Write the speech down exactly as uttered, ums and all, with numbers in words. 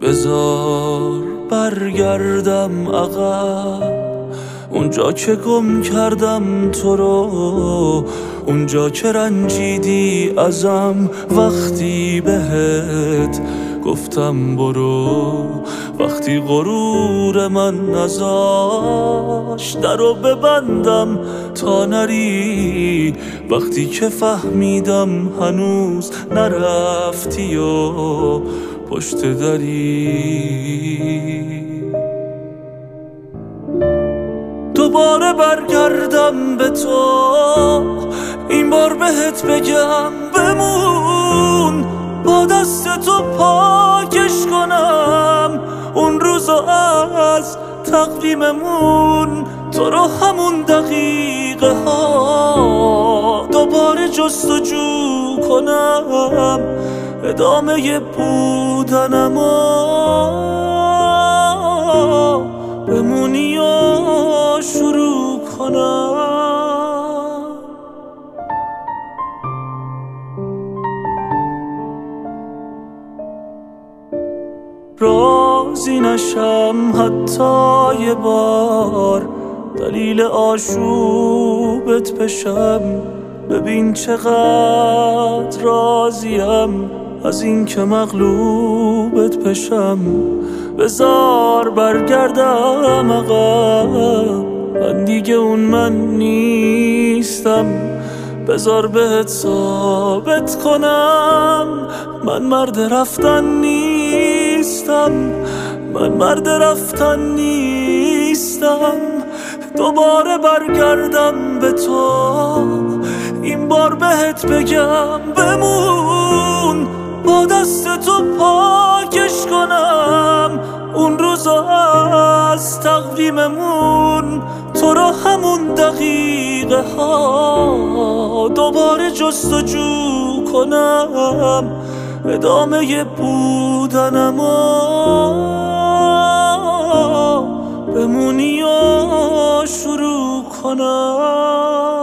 بذار برگردم عقب، اونجا که گم کردم تو رو، اونجا که رنجیدی ازم وقتی بهت گفتم برو، وقتی غرور من نذاشت درو ببندم تا نری، وقتی که فهمیدم هنوز نرفتی و پشت دری. دوباره برگردم به تو، این بار بهت بگم بمون، با دست تو پاکش کنم اون روزو از تقویممون، تو رو همون دقیقه ها دوباره جستجو کنم، ادامه بودنم و بمونی و شروع کنم. راضی نشم حتی یه بار، دلیل آشوبت بشم، ببین چقدر راضیم از این که مغلوبت بشم. بذار برگردم عقب، من دیگه اون من نیستم، بذار بهت ثابت کنم من مرد رفتن نیستم، من مرد رفتن نیستم. دوباره برگردم به تو، این بار بهت بگم بمون، با دست تو پاکش کنم اون روزو از تقویممون، تو رو همون دقیقه ها دوباره جستجو کنم، ادامه بودنم و بمونی و شروع کنم.